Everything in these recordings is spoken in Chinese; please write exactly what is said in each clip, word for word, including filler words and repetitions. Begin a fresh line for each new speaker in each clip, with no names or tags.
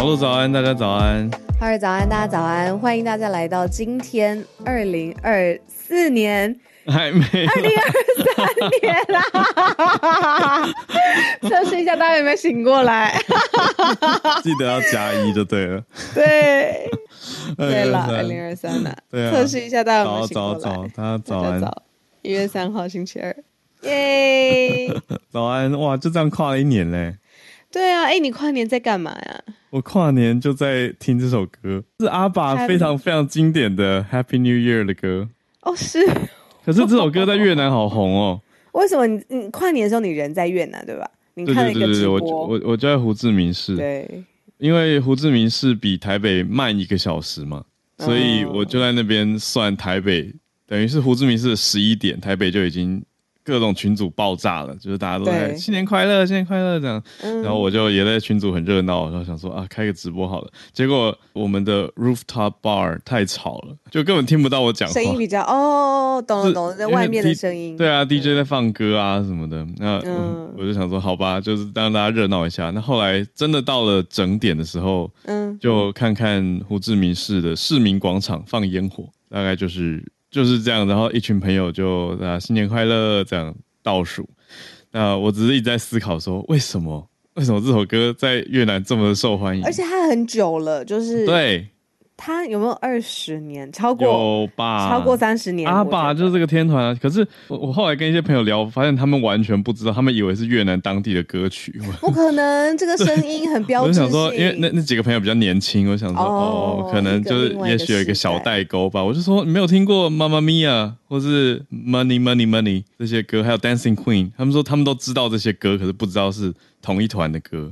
路早安，大家早安。
哈尔早安，大家早安，欢迎大家来到今天二零二四年，
还没
二零二三年啦，测试一下大家有没有醒过来，
记得要加一就对了。
对，对了，二零二三啦，测试一下大家有没有醒过来。
早早早，大家早安。
一月三号星期二，耶！
早安，哇，就这样跨了一年嘞。
对啊，哎、欸，你跨年在干嘛呀？
我跨年就在听这首歌，是阿爸非常非常经典的 Happy New Year 的歌。
哦，是。
可是这首歌在越南好红哦。
为什么你你跨年的时候你人在越南对吧？你看了一个直播。
对对对对，我我我就在胡志明市。
对。
因为胡志明市比台北慢一个小时嘛，所以我就在那边算台北，等于是胡志明市的十一点，台北就已经各种群组爆炸了，就是大家都在新年快乐，新年快乐这样、嗯。然后我就也在群组很热闹，然后想说啊，开个直播好了。结果我们的 rooftop bar 太吵了，就根本听不到我讲话。
声音比较哦，懂了懂了，在外面的声音。
对啊 ，D J 在放歌啊什么的。那我、嗯、我就想说，好吧，就是让大家热闹一下。那后来真的到了整点的时候，嗯，就看看胡志明市的市民广场放烟火，大概就是。就是这样，然后一群朋友就啊新年快乐这样倒数。那我只是一直在思考说，为什么为什么这首歌在越南这么受欢迎？
而且它很久了，就是
对，
它有没有二十年？超过
有吧？
超过三十年。
阿爸就是这个天团啊。可是我我后来跟一些朋友聊，发现他们完全不知道，他们以为是越南当地的歌曲。
不可能，这个声音很标志性。
我想说，因为那那几个朋友比较年轻，我想说哦, 哦，可能就是也许有一个小代沟吧。我就说你没有听过 Mamma Mia 或是 Money Money Money 这些歌，还有 Dancing Queen， 他们说他们都知道这些歌，可是不知道是同一团的歌。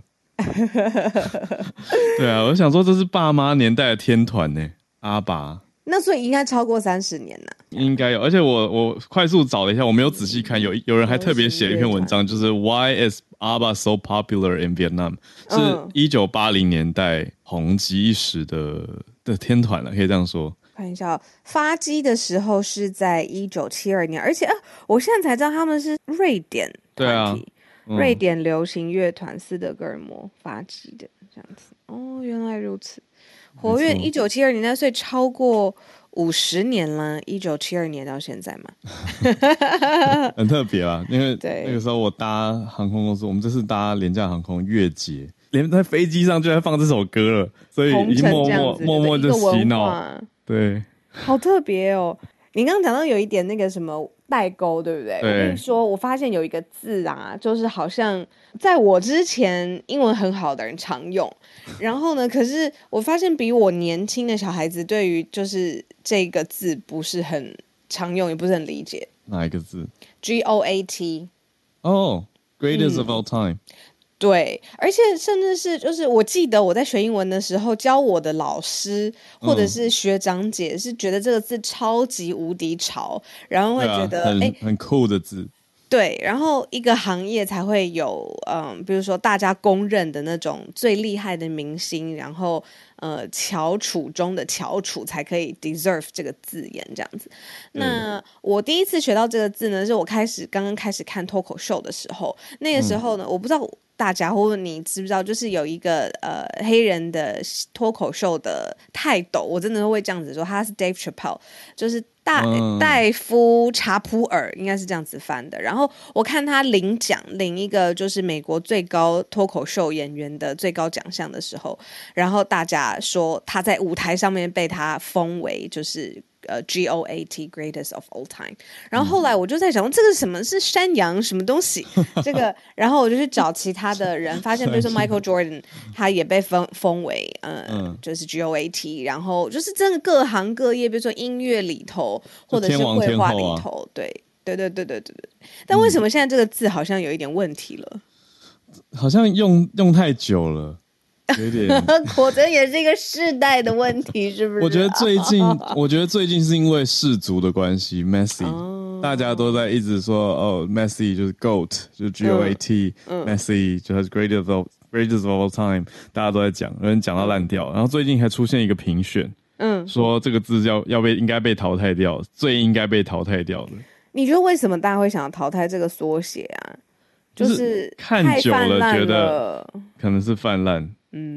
对啊，我想说这是爸妈年代的天团呢，阿爸。
那所以应该超过三十年了，
应该有。而且我我快速找了一下，我没有仔细看，有有人还特别写了一篇文章，就是 Why is ABBA so popular in Vietnam？、嗯、是一九八零年代红极一时的的天团了，可以这样说。
看一下、哦，发迹的时候是在一九七二年，而且啊，我现在才知道他们是瑞典团体。对啊。嗯、瑞典流行乐团斯德哥尔摩发迹的这样子哦，原来如此，活跃一九七二年代，所以超过五十年了，一九七二年到现在嘛，
很特别啦。因为那个时候我搭航空公司，我们这次搭廉价航空越捷，连在飞机上就在放这首歌了，所以已经默默默默就洗脑，对，
好特别哦。你刚刚讲到有一点那个什么代沟，对不对？
对，
我跟你说，我发现有一个字啊，就是好像在我之前英文很好的人常用，然后呢，可是我发现比我年轻的小孩子对于就是这个字不是很常用，也不是很理解。
哪一个字
？G O A T。
哦、oh, ，Greatest of all time、嗯。
对，而且甚至是就是我记得我在学英文的时候，教我的老师或者是学长姐是觉得这个字超级无敌潮，然后会觉得哎、
啊、很很酷的字。
对，然后一个行业才会有嗯，比如说大家公认的那种最厉害的明星，然后呃翘楚中的翘楚才可以 deserve 这个字眼这样子。那我第一次学到这个字呢，是我开始刚刚开始看脱口秀的时候，那个时候呢，嗯、我不知道大家或者你知不知道，就是有一个呃黑人的脱口秀的泰斗，我真的会这样子说，他是 Dave Chappelle， 就是大、嗯、戴夫查普尔，应该是这样子翻的。然后我看他领奖，领一个就是美国最高脱口秀演员的最高奖项的时候，然后大家说他在舞台上面被他封为就是呃 G O A T Greatest of all time。然后后来我就在想说，这个什么是山羊什么东西？这个，然后我就去找其他的人，发现比如说 Michael Jordan 他也被封封为呃、嗯、就是 G O A T， 然后就是真的各行各业，比如说音乐里头或者是绘画里头，啊、对对对对对对对。但为什么现在这个字好像有一点问题了？
好像用用太久了。有点，
果真也是一个世代的问题，是不是？
我觉得最近，我觉得最近是因为世足的关系 ，Messi，、哦、大家都在一直说哦 ，Messi 就是 GOAT， 就是 G O A T，Messi、嗯、就 has greatest of greatest of all time， 大家都在讲，有人讲到烂掉。然后最近还出现一个评选，嗯，说这个字要要被应该被淘汰掉，最应该被淘汰掉的。
你觉得为什么大家会想要淘汰这个缩写啊？就是
看久了觉得可能是泛滥。
嗯，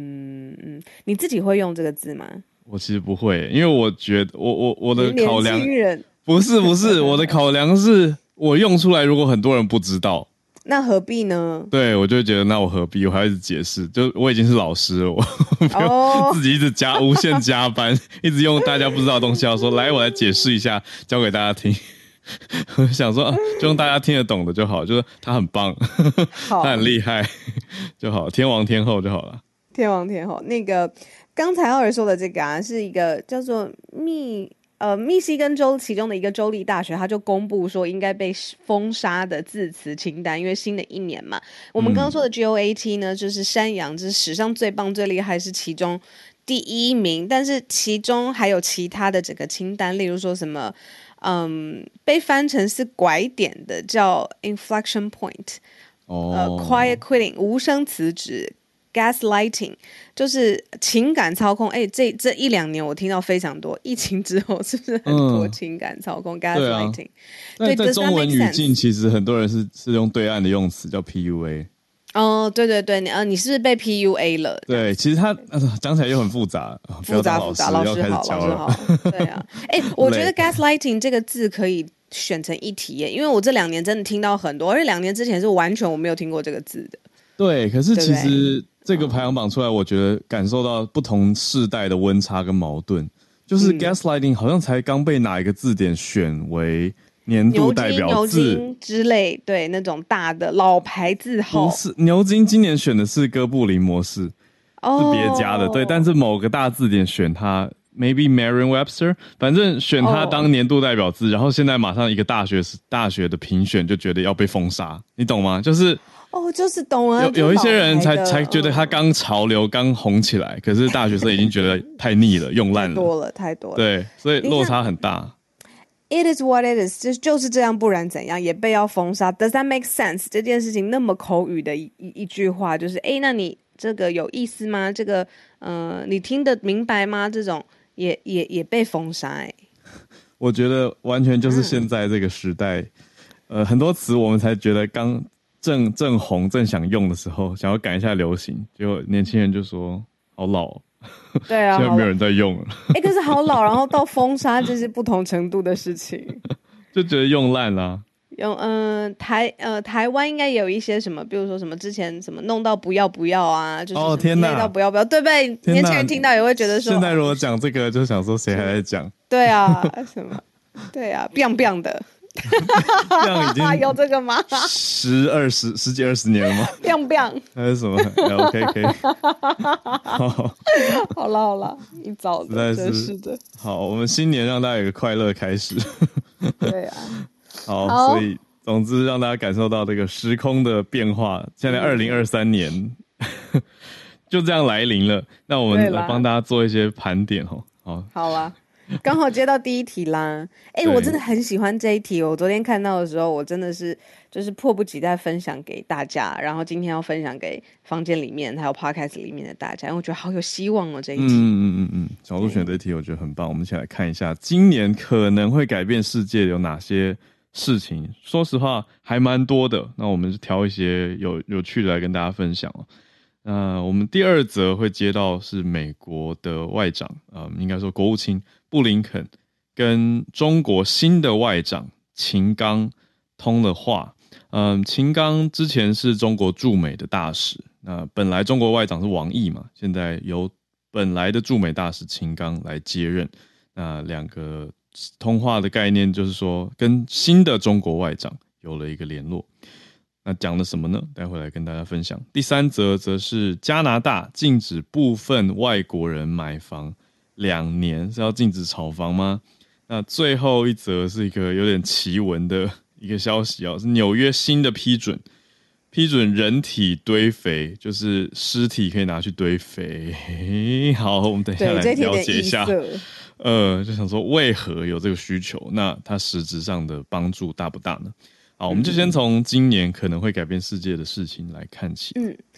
嗯嗯，你自己会用这个字吗？
我其实不会，因为我觉得我我我的考量
年轻人
不是不是我的考量是我用出来，如果很多人不知道，
那何必呢？
对，我就会觉得那我何必？我还要一直解释，就我已经是老师了，我不用自己一直加、oh. 无限加班，一直用大家不知道的东西要说来，我来解释一下，教给大家听。我想说，就用大家听得懂的就好，就是他很棒，他很厉害就好，天王天后就好了。
天王天后，那个刚才奥尔说的这个啊，是一个叫做密呃密西根州其中的一个州立大学，他就公布说应该被封杀的字词清单，因为新的一年嘛。我们刚刚说的 G O A T 呢，就是山羊，这是史上最棒最厉害，是其中第一名，但是其中还有其他的整个清单，例如说什么。嗯，被翻成是拐点的叫 inflection point，
哦、
呃 quiet quitting 无声辞职 ，gaslighting 就是情感操控。哎，这这一两年我听到非常多，疫情之后是不是很多情感操控、嗯、gaslighting？
对、啊，在中文语境，其实很多人是是用对岸的用词叫 P U A。
哦，对对对，你呃，你是不是被 P U A 了？
对，其实他讲、呃、起来又很复杂，
复杂复杂，老师好，老师好。对啊，哎，我觉得 gaslighting 这个字可以选成一题耶，因为我这两年真的听到很多，而且两年之前是完全我没有听过这个字的。
对，可是其实这个排行榜出来，我觉得感受到不同世代的温差跟矛盾，就是 gaslighting 好像才刚被哪一个字典选为。年度代表字
牛津之类，对那种大的老牌字号。
不是牛津今年选的是哥布林模式，哦、是别家的，对。但是某个大字典选它 ，maybe Merriam-Webster， 反正选它当年度代表字，哦、然后现在马上一个大学大学的评选就觉得要被封杀，你懂吗？就是
哦，就是懂了。
有有一些人才才觉得他刚潮流刚红起来，可是大学生已经觉得太腻了，用烂了，
太多了，太多了。
对，所以落差很大。
It is what it is， 就就是这样，不然怎样也被要封杀。Does that make sense？ 这件事情那么口语的一一一句话，就是哎，那你这个有意思吗？这个呃，你听得明白吗？这种也也也被封杀哎。
我觉得完全就是现在这个时代，嗯、呃，很多词我们才觉得刚正正红正想用的时候，想要赶一下流行，结果年轻人就说好老、哦。
对啊，
现在没有人在用了。
哎、欸，可是好老，然后到封杀，这是不同程度的事情，
就觉得用烂啦、啊。
用嗯、呃、台呃台湾应该也有一些什么，比如说什么之前什么弄到不要不要啊，就是
哦天哪，
累到不要不要，对不对？年轻人听到也会觉得说，
现在如果讲这个，就想说谁还在讲？
对啊，什么？对啊 ，biang biang 的。
这样已经
有这个吗？
十二十十几二十年了吗
？biang biang
还是什么 ？OK 可以。好，
好了好了，一早的，真是的。
好，我们新年让大家有个快乐开始。
对啊。
好，好所以总之让大家感受到这个时空的变化。现在二零二三年就这样来临了，那我们来帮大家做一些盘点哦。好，
好啦。刚好接到第一题啦，哎、欸，我真的很喜欢这一题。我昨天看到的时候，我真的是就是迫不及待分享给大家，然后今天要分享给房间里面还有 podcast 里面的大家，因为我觉得好有希望哦这一题。嗯
嗯嗯嗯，小鹿选这一题我觉得很棒，我们一起来看一下今年可能会改变世界有哪些事情。说实话还蛮多的，那我们就挑一些有有趣的来跟大家分享哦。那我们第二则会接到是美国的外长，呃，应该说国务卿布林肯跟中国新的外长秦刚通了话。嗯，秦刚之前是中国驻美的大使，那本来中国外长是王毅嘛，现在由本来的驻美大使秦刚来接任。那两个通话的概念就是说，跟新的中国外长有了一个联络。那讲了什么呢？待会来跟大家分享。第三则则是加拿大禁止部分外国人买房两年，是要禁止炒房吗？那最后一则是一个有点奇闻的一个消息哦，是纽约新的批准，批准人体堆肥，就是尸体可以拿去堆肥。好，我们等一下来了解一下。呃，就想说为何有这个需求？那它实质上的帮助大不大呢？好，我们就先从今年可能会改变世界的事情来看起。
嗯，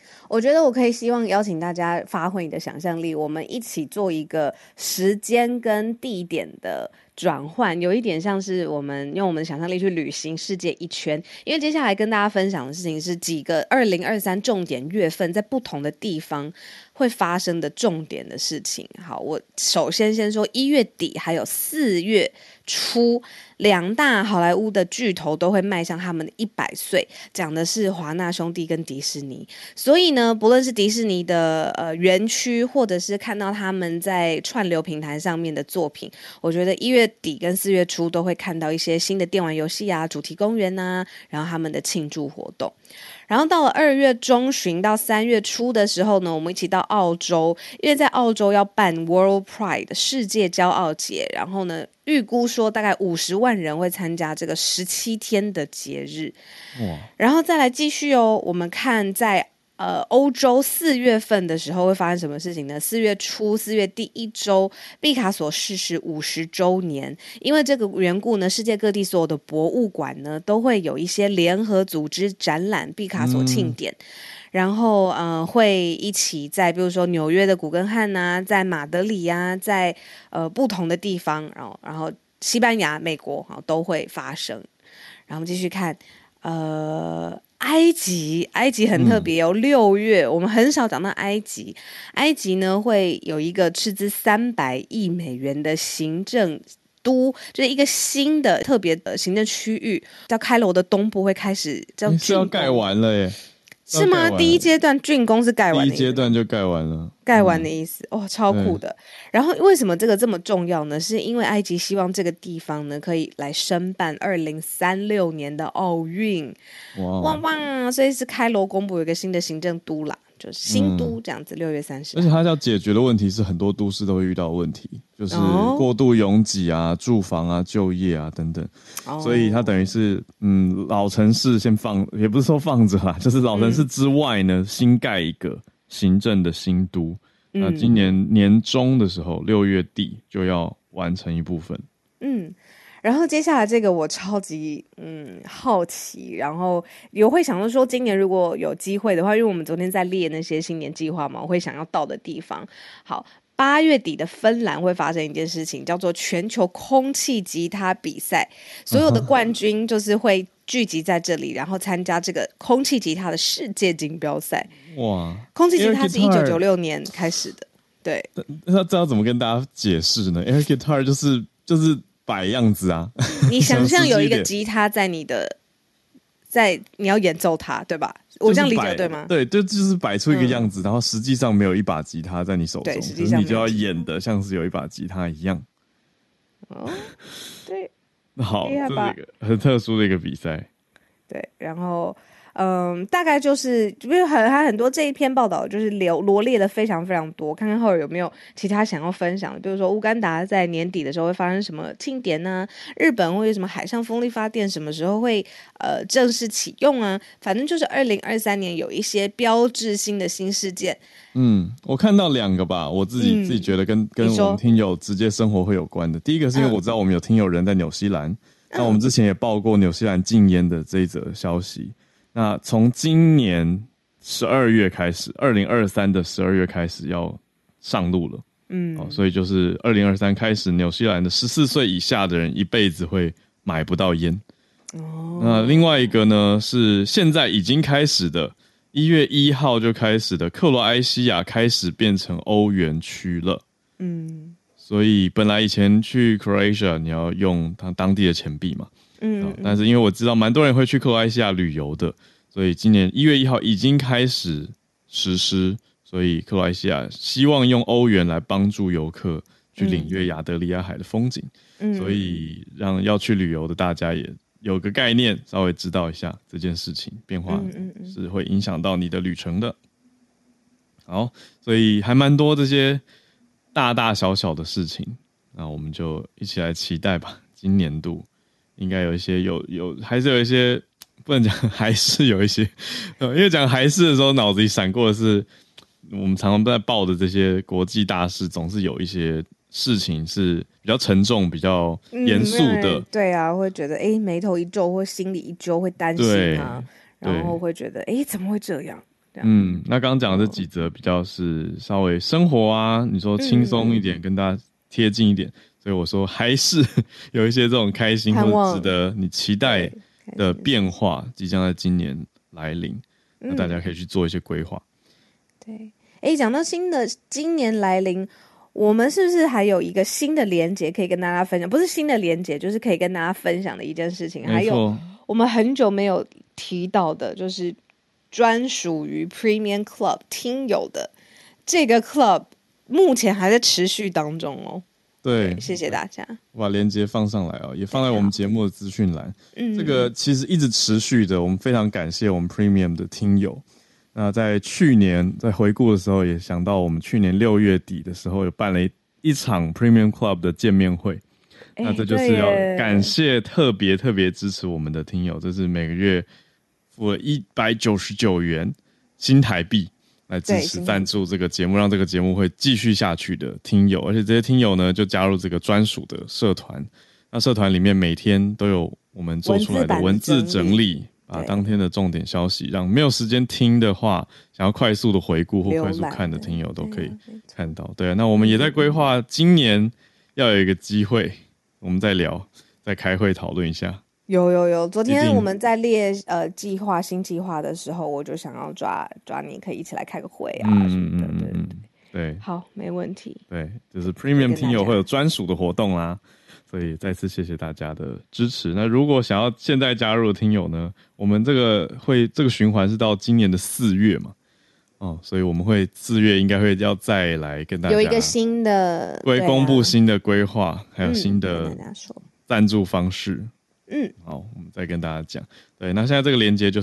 我觉得我可以希望邀请大家发挥你的想象力，我们一起做一个时间跟地点的转换，有一点像是我们用我们的想象力去旅行世界一圈。因为接下来跟大家分享的事情是几个二零二三重点月份在不同的地方会发生的重点的事情。好，我首先先说一月底还有四月初，两大好莱坞的巨头都会迈向他们的一百岁，讲的是华纳兄弟跟迪士尼。所以呢，不论是迪士尼的呃园区，或者是看到他们在串流平台上面的作品，我觉得一月底跟四月初都会看到一些新的电玩游戏啊、主题公园啊，然后他们的庆祝活动。然后到了二月中旬到三月初的时候呢，我们一起到澳洲，因为在澳洲要办 World Pride 世界骄傲节，然后呢，预估说大概五十万人会参加这个十七天的节日。哇！然后再来继续哦，我们看在呃，欧洲四月份的时候会发生什么事情呢？四月初，四月第一周，毕卡索逝世五十周年。因为这个缘故呢，世界各地所有的博物馆呢，都会有一些联合组织展览毕卡索庆典。嗯，然后呃，会一起在比如说纽约的古根汉啊，在马德里啊，在呃不同的地方，然后然后西班牙、美国啊都会发生。然后我们继续看，呃。埃及，埃及很特别哦。六月，我们很少讲到埃及。埃及呢，会有一个斥资三百亿美元的行政都，就是一个新的特别的行政区域，叫开罗的东部会开始叫竣工，
是要盖完了耶。
是吗？第一阶段竣工是盖完的，
第一阶段就盖完了，
盖完的意思、嗯、哦，超酷的。然后为什么这个这么重要呢？是因为埃及希望这个地方呢可以来申办二零三六年的奥运，哇哇哇！所以是开罗公布有一个新的行政都啦，就是新都这样子。六、嗯、月三十，
而且它要解决的问题是很多都市都会遇到的问题，就是过度拥挤啊、住房啊、就业啊等等，哦、所以它等于是嗯老城市先放，也不是说放着啦，就是老城市之外呢、嗯、新盖一个行政的新都。那今年年中的时候，六月底就要完成一部分。
嗯，然后接下来这个我超级嗯好奇，然后也会想说，今年如果有机会的话，因为我们昨天在列那些新年计划嘛，我会想要到的地方。好，八月底的芬兰会发生一件事情，叫做全球空气吉他比赛，所有的冠军就是会聚集在这里，然后参加这个空气吉他的世界锦标赛。哇！空气吉他是一九九六年开始的，对。
那这要怎么跟大家解释呢 ？Air guitar 就是就是摆样子啊。
你想象有一个吉他在你的，在你要演奏它，对吧？我这样理解对吗？
对，就就是摆出一个样子、嗯，然后实际上没有一把吉他在你手中，实际上你就要演的像是有一把吉他一样。哦，对。好，这是一个很特殊的一个比赛。
对，然后嗯，大概就是比如很还很多这一篇报道就是罗罗列的非常非常多，看看后有没有其他想要分享的，比如说乌干达在年底的时候会发生什么庆典呢、啊？日本会有什么海上风力发电什么时候会呃正式启用啊？反正就是二零二三年有一些标志性的新事件。
嗯，我看到两个吧，我自己、嗯、自己觉得跟跟我们听友直接生活会有关的。第一个是因为我知道我们有听友人在纽西兰。嗯，那我们之前也报过纽西兰禁烟的这一则消息。那从今年十二月开始，二零二三的十二月开始要上路了。嗯，哦，所以就是二零二三开始，纽西兰的十四岁以下的人一辈子会买不到烟。哦，那另外一个呢是现在已经开始的，一月一号就开始的，克罗埃西亚开始变成欧元区了。嗯。所以本来以前去 Croatia 你要用它当地的钱币嘛，嗯, 嗯，但是因为我知道蛮多人会去克罗埃西亚旅游的，所以今年一月一号已经开始实施，所以克罗埃西亚希望用欧元来帮助游客去领略亚得里亚海的风景，嗯，所以让要去旅游的大家也有个概念，稍微知道一下这件事情变化是会影响到你的旅程的。好，所以还蛮多这些大大小小的事情，那我们就一起来期待吧。今年度应该有一些有有还是有一些不能讲，还是有一些，因为讲还是的时候，脑子里闪过的是我们常常在报的这些国际大事，总是有一些事情是比较沉重、比较严肃的、
嗯。对啊，会觉得哎眉头一皱，或心里一揪，会担心啊，然后会觉得哎怎么会这样？
嗯，那刚刚讲的这几则比较是稍微生活啊，你说轻松一点，嗯、跟大家贴近一点，所以我说还是有一些这种开心或者值得你期待的变化，即将在今年来临，那大家可以去做一些规划。
对，哎，讲到新的今年来临，我们是不是还有一个新的连结可以跟大家分享？不是新的连结，就是可以跟大家分享的一件事情。还有我们很久没有提到的，就是专属于 Premium Club 听友的这个 Club， 目前还在持续当中哦。
对，
谢谢大家。
我把链接放上来哦，也放在我们节目的资讯栏。嗯，这个其实一直持续的，我们非常感谢我们 Premium 的听友。那在去年在回顾的时候，也想到我们去年六月底的时候，有办了一一场 Premium Club 的见面会。欸、那这就是要感谢特别特别支持我们的听友，这是每个月付了一百九十九元新台币来支持赞助这个节目，让这个节目会继续下去的听友。而且这些听友呢，就加入这个专属的社团。那社团里面每天都有我们做出来的文字整理。把当天的重点消息，让没有时间听的话，想要快速的回顾或快速看的听友都可以看到。对啊，那我们也在规划今年要有一个机会，我们再聊，再开会讨论一下。
有有有，昨天我们在列呃计划新计划的时候，我就想要抓抓你，可以一起来开个会啊什么的。嗯嗯嗯，
对，
好，没问题。
对，就是 Premium 听友会有专属的活动啦。所以再次谢谢大家的支持。那如果想要现在加入的听友呢，我们这个会这个循环是到今年的四月嘛，哦，所以我们会四月应该会要再来跟大家
有一个新的
会公布新的规划，啊、还有新的赞助方式。
嗯，
好，我们再跟大家讲。对，那现在这个连结就是，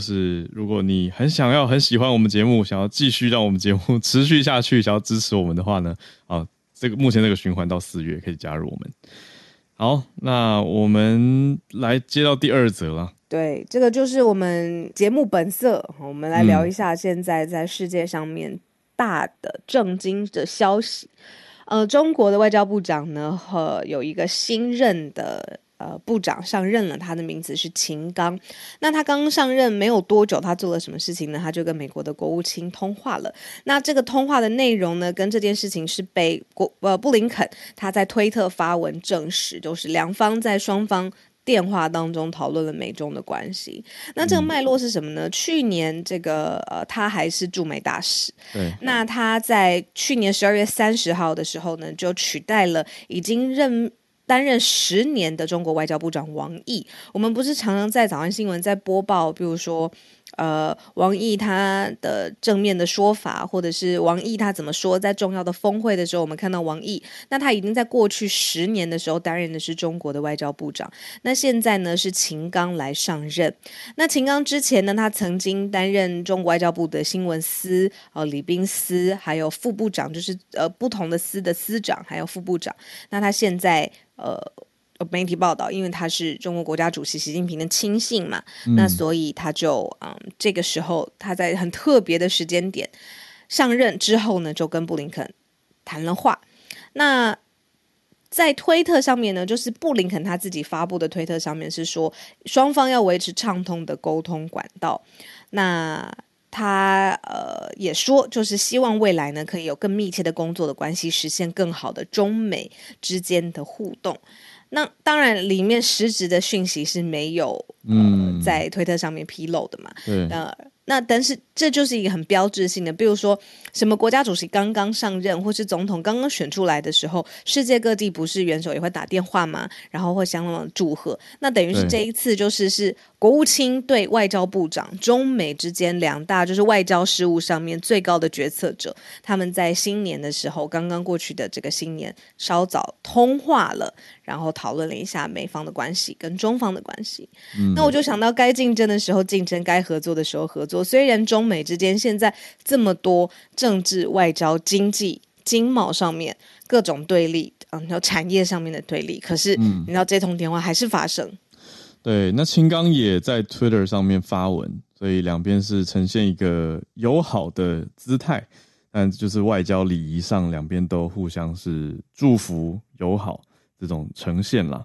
如果你很想要、很喜欢我们节目，想要继续让我们节目持续下去，想要支持我们的话呢，啊，这个目前这个循环到四月可以加入我们。好，那我们来接到第二则了。
对，这个就是我们节目本色，我们来聊一下现在在世界上面大的震惊的消息。呃，中国的外交部长呢，和有一个新任的呃部长上任了，他的名字是秦刚。那他刚上任没有多久，他做了什么事情呢？他就跟美国的国务卿通话了。那这个通话的内容呢，跟这件事情是被国呃布林肯他在推特发文证实，就是两方在双方电话当中讨论了美中的关系。那这个脉络是什么呢？嗯、去年这个呃，他还是驻美大使，
对。
那他在去年十二月三十号的时候呢，就取代了已经任。担任十年的中国外交部长王毅。我们不是常常在早安新闻在播报，比如说呃，王毅他的正面的说法，或者是王毅他怎么说，在重要的峰会的时候，我们看到王毅，那他已经在过去十年的时候担任的是中国的外交部长。那现在呢是秦刚来上任。那秦刚之前呢，他曾经担任中国外交部的新闻司、呃礼宾司，还有副部长，就是呃不同的司的司长，还有副部长。那他现在呃。媒体报道，因为他是中国国家主席习近平的亲信嘛，嗯、那所以他就嗯，这个时候他在很特别的时间点上任之后呢，就跟布林肯谈了话。那在推特上面呢，就是布林肯他自己发布的推特上面是说，双方要维持畅通的沟通管道。那他呃也说，就是希望未来呢可以有更密切的工作的关系，实现更好的中美之间的互动。那当然，里面实质的讯息是没有呃、嗯、在推特上面披露的嘛。
对。
呃那但是这就是一个很标志性的，比如说什么国家主席刚刚上任，或是总统刚刚选出来的时候，世界各地不是元首也会打电话吗？然后会相当的祝贺。那等于是这一次就是是国务卿对外交部长，中美之间两大就是外交事务上面最高的决策者，他们在新年的时候，刚刚过去的这个新年稍早通话了，然后讨论了一下美方的关系跟中方的关系。嗯、那我就想到该竞争的时候竞争，该合作的时候合作。虽然中美之间现在这么多政治、外交、经济、经贸上面各种对立，嗯，然后产业上面的对立，可是你知道这通电话还是发生。
对，那秦刚也在 Twitter 上面发文，所以两边是呈现一个友好的姿态，但就是外交礼仪上两边都互相是祝福友好这种呈现啦。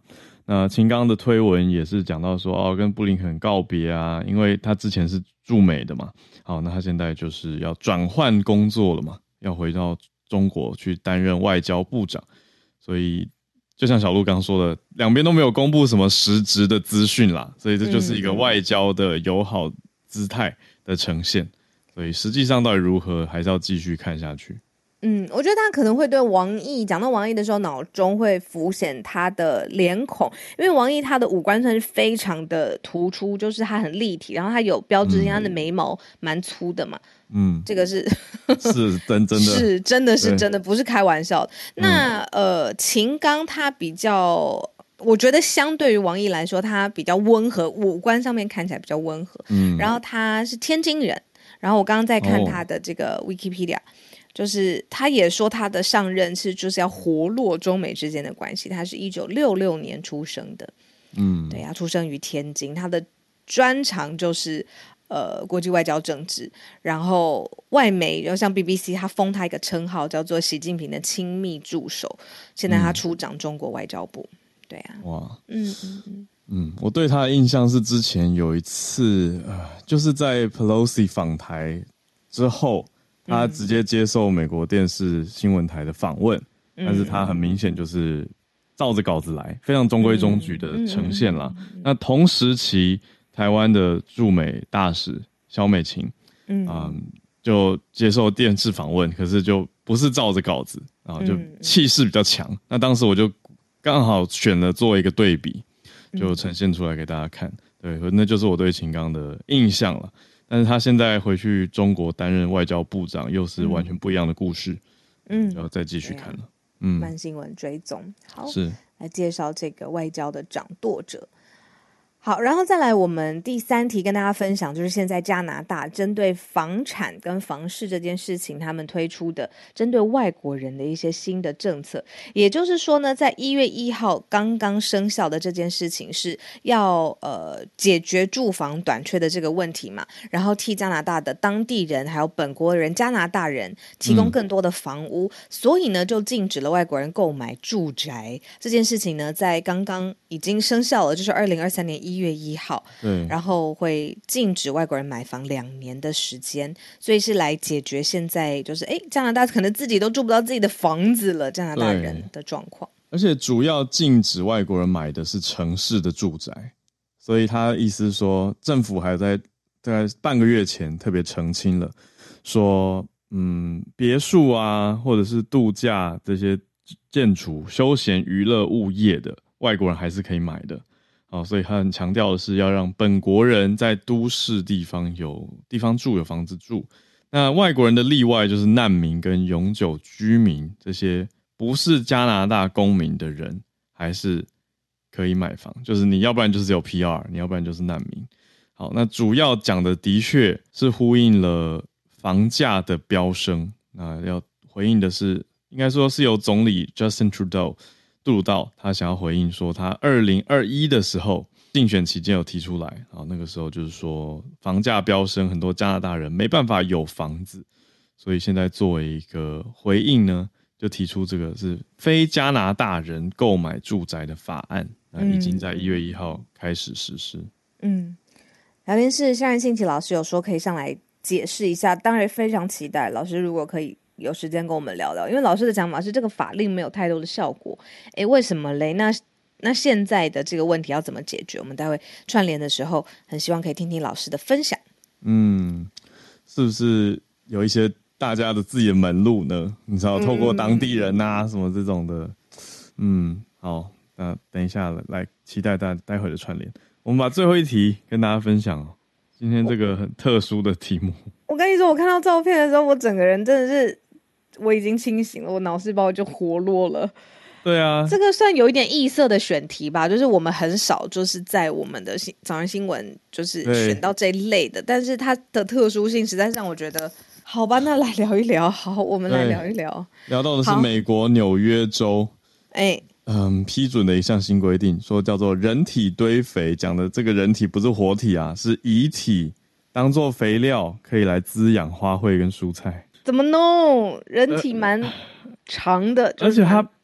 那秦刚的推文也是讲到说，哦，跟布林肯告别啊，因为他之前是驻美的嘛，好，那他现在就是要转换工作了嘛，要回到中国去担任外交部长，所以就像小鹿刚说的，两边都没有公布什么实质的资讯啦，所以这就是一个外交的友好姿态的呈现，所以实际上到底如何，还是要继续看下去。
嗯，我觉得他可能会对王毅讲到王毅的时候，脑中会浮现他的脸孔，因为王毅他的五官算是非常的突出，就是他很立体，然后他有标志性，他的眉毛蛮粗的嘛，嗯，这个是
是真真的，
是真的是真的，不是开玩笑的。那呃，秦刚他比较，我觉得相对于王毅来说，他比较温和，五官上面看起来比较温和，嗯，然后他是天津人，然后我刚刚在看他的这个 Wikipedia。哦，就是他也说他的上任是就是要活络中美之间的关系，他是一九六六年出生的，嗯，对，他出生于天津，他的专长就是呃国际外交政治，然后外媒就像 B B C 他封他一个称号叫做习近平的亲密助手，现在他出掌中国外交部，对啊，哇，嗯嗯嗯
嗯，我对他的印象是之前有一次呃就是在 Pelosi 访台之后，他直接接受美国电视新闻台的访问，嗯，但是他很明显就是照着稿子来，非常中规中矩的呈现啦，嗯嗯嗯嗯，那同时期台湾的驻美大使萧美琴，嗯，嗯，就接受电视访问，可是就不是照着稿子，然后就气势比较强，嗯，那当时我就刚好选了做一个对比，就呈现出来给大家看，对，那就是我对秦刚的印象了。但是他现在回去中国担任外交部长，又是完全不一样的故事，嗯，就要再继续看了。嗯，
慢新闻追踪，好，
是
来介绍这个外交的掌舵者。好，然后再来我们第三题跟大家分享，就是现在加拿大针对房产跟房市这件事情，他们推出的针对外国人的一些新的政策。也就是说呢，在一月一号刚刚生效的这件事情是要呃解决住房短缺的这个问题嘛，然后替加拿大的当地人还有本国人加拿大人提供更多的房屋，嗯，所以呢就禁止了外国人购买住宅。这件事情呢在刚刚已经生效了，就是二零二三年一月一号，对，然后会禁止外国人买房两年的时间，所以是来解决现在就是哎加拿大可能自己都住不到自己的房子了，加拿大人的状况。
而且主要禁止外国人买的是城市的住宅，所以他意思说政府还在大概半个月前特别澄清了，说嗯别墅啊或者是度假这些建筑休闲娱乐物业的外国人还是可以买的，哦，所以他很强调的是要让本国人在都市地方有地方住，有房子住。那外国人的例外就是难民跟永久居民，这些不是加拿大公民的人还是可以买房，就是你要不然就是有 P R， 你要不然就是难民。好，那主要讲的的确是呼应了房价的飙升，那要回应的是应该说是由总理 Justin Trudeau杜鲁道他想要回应说，他二零二一的时候竞选期间有提出来，然后那个时候就是说房价飙升，很多加拿大人没办法有房子，所以现在作为一个回应呢，就提出这个是非加拿大人购买住宅的法案，那已经在一月一号开始实施。
嗯，聊天室夏任信奇老师有说可以上来解释一下，当然非常期待老师如果可以有时间跟我们聊聊，因为老师的讲法是这个法令没有太多的效果，诶，为什么嘞？那那现在的这个问题要怎么解决？我们待会串联的时候很希望可以听听老师的分享。
嗯，是不是有一些大家的自己的门路呢？你知道透过当地人啊、嗯、什么这种的。嗯，好，那等一下来期待大待会的串联。我们把最后一题跟大家分享今天这个很特殊的题目。
我跟你说，我看到照片的时候，我整个人真的是我已经清醒了，我脑细胞就活络了。
对啊，
这个算有一点异色的选题吧，就是我们很少就是在我们的早上新闻就是选到这一类的，但是它的特殊性实在让我觉得，好吧，那来聊一聊。好，我们来聊一聊。
聊到的是美国纽约州，哎，嗯，批准的一项新规定，说叫做人体堆肥，讲的这个人体不是活体啊，是遗体，当做肥料可以来滋养花卉跟蔬菜。
怎么弄？人体蛮长的，呃
就是、而且它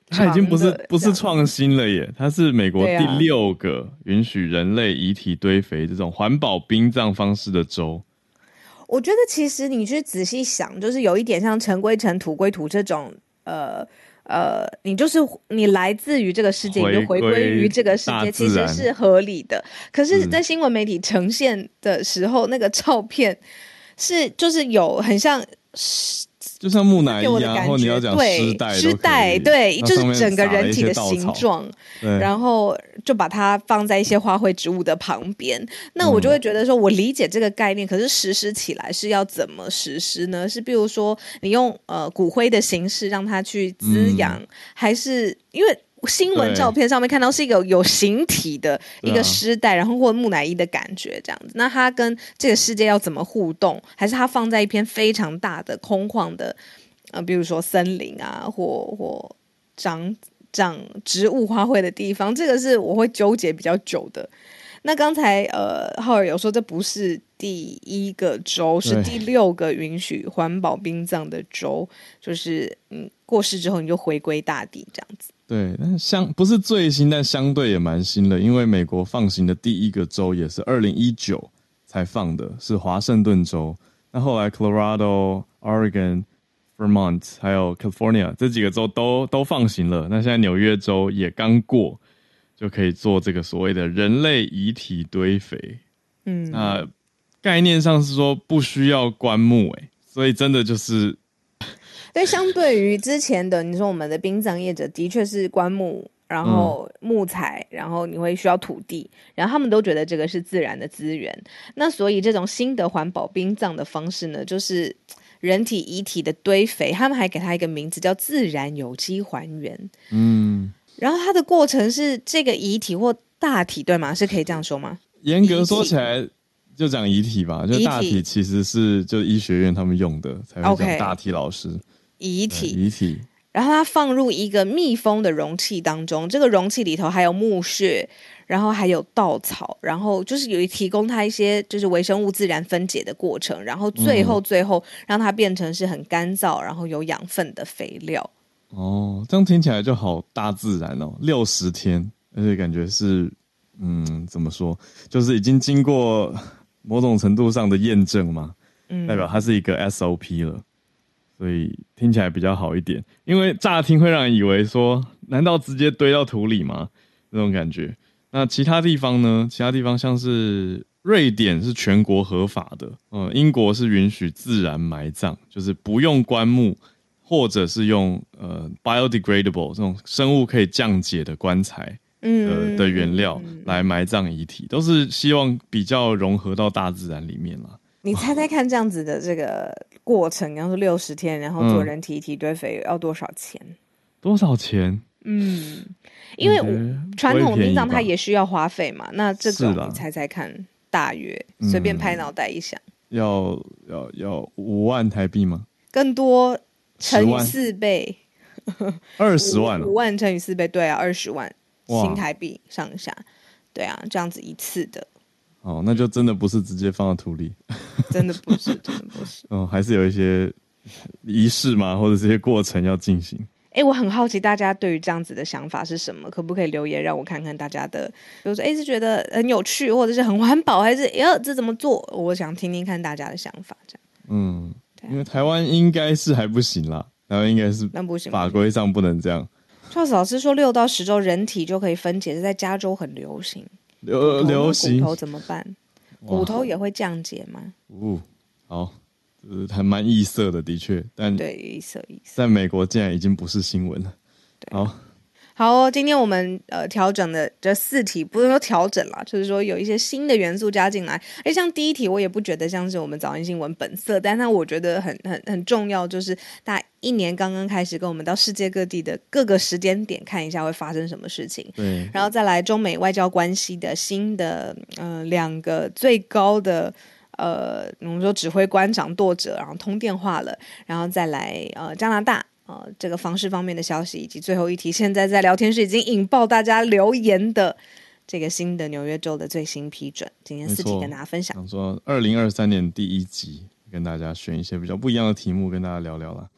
它已经不是不是创新了耶，它是美国第六个允许人类遗体堆肥这种环保殡葬方式的州。
我觉得其实你去仔细想，就是有一点像尘归尘土归土这种呃呃，你就是你来自于这个世界，你就回归于这个世界，其实是合理的。可是在新闻媒体呈现的时候，那个照片是就是有很像
就像木乃伊啊，或你要讲尸袋，
尸袋对，就是整个人体的形状，然后就把它放在一些花卉植物的旁边。那我就会觉得说，我理解这个概念，可是实施起来是要怎么实施呢？是比如说你用呃骨灰的形式让它去滋养，嗯、还是因为？新闻照片上面看到是一个有形体的一个尸袋，然后或木乃伊的感觉这样子。那它跟这个世界要怎么互动？还是它放在一片非常大的空旷的，呃，比如说森林啊，或或长长植物花卉的地方？这个是我会纠结比较久的。那刚才呃浩尔有说这不是第一个州，是第六个允许环保殡葬的州，就是嗯过世之后你就回归大地这样子。
对，但相不是最新，但相对也蛮新的，因为美国放行的第一个州也是二零一九才放的，是华盛顿州。那后来 Colorado、Oregon、Vermont 还有 California 这几个州都都放行了。那现在纽约州也刚过，就可以做这个所谓的人类遗体堆肥。嗯，那概念上是说不需要棺木，哎，所以真的就是。
对，相对于之前的，你说我们的殡葬业者的确是棺木，然后木材，然后你会需要土地，然后他们都觉得这个是自然的资源。那所以这种新的环保殡葬的方式呢，就是人体遗体的堆肥，他们还给它一个名字叫自然有机还原。嗯，然后它的过程是这个遗体或大体，对吗？是可以这样说吗？
严格说起来。就讲遗体吧，就大体其实是就医学院他们用的，才会讲大体老师。Okay.
遗体，
遗体，
然后它放入一个密封的容器当中，这个容器里头还有木屑，然后还有稻草，然后就是有提供它一些就是微生物自然分解的过程，然后最后最后让它变成是很干燥，然后有养分的肥料。
哦，这样听起来就好大自然哦，六十天，而且感觉是嗯，怎么说，就是已经经过。某种程度上的验证嘛，嗯，代表它是一个 S O P 了，所以听起来比较好一点。因为乍听会让人以为说，难道直接堆到土里吗？那种感觉。那其他地方呢？其他地方像是瑞典是全国合法的，嗯，英国是允许自然埋葬，就是不用棺木，或者是用呃 biodegradable 这种生物可以降解的棺材。嗯、的原料来埋葬遗体，都是希望比较融合到大自然里面啦。
你猜猜看，这样子的这个过程，然后六十天，然后做人体遗体堆肥要多少钱？
多少钱？
嗯，因为传统殡葬它也需要花费嘛。那这种你猜猜看，大约随便拍脑袋一想，
嗯、要要要五万台币吗？
更多，乘以四倍，
二十万、哦，
五万乘以四倍，对啊，二十万。新台币上下，对啊，这样子一次的，
哦，那就真的不是直接放到土里，
真的不是，真的不是，
嗯，还是有一些仪式嘛，或者这些过程要进行。
哎、欸，我很好奇大家对于这样子的想法是什么，可不可以留言让我看看大家的，比如说，哎、欸，是觉得很有趣，或者是很环保，还是哎、欸，这怎么做？我想听听看大家的想法，这样。
嗯，因为台湾应该是还不行啦，台湾应该是
那不行，
法规上不能这样。
Charles 老师说，六到十周人体就可以分解，是在加州很流行。
流流行
骨头怎么办？骨头也会降解吗？
哦，好，呃，还蛮异色的，的确，但
对异色异色，
在美国竟然已经不是新闻了。好。
好哦，今天我们呃调整的这四题不是说调整啦，就是说有一些新的元素加进来。而像第一题，我也不觉得像是我们早安新闻本色，但是我觉得很很很重要，就是大家一年刚刚开始，跟我们到世界各地的各个时间点看一下会发生什么事情。
对，
然后再来中美外交关系的新的呃两个最高的。呃，我们说指挥官掌舵者，然后通电话了，然后再来呃加拿大。呃，这个房市方面的消息，以及最后一题，现在在聊天室已经引爆大家留言的这个新的纽约州的最新批准，今天四题跟大家分享。
想说二零二三年第一集跟大家选一些比较不一样的题目跟大家聊聊啦。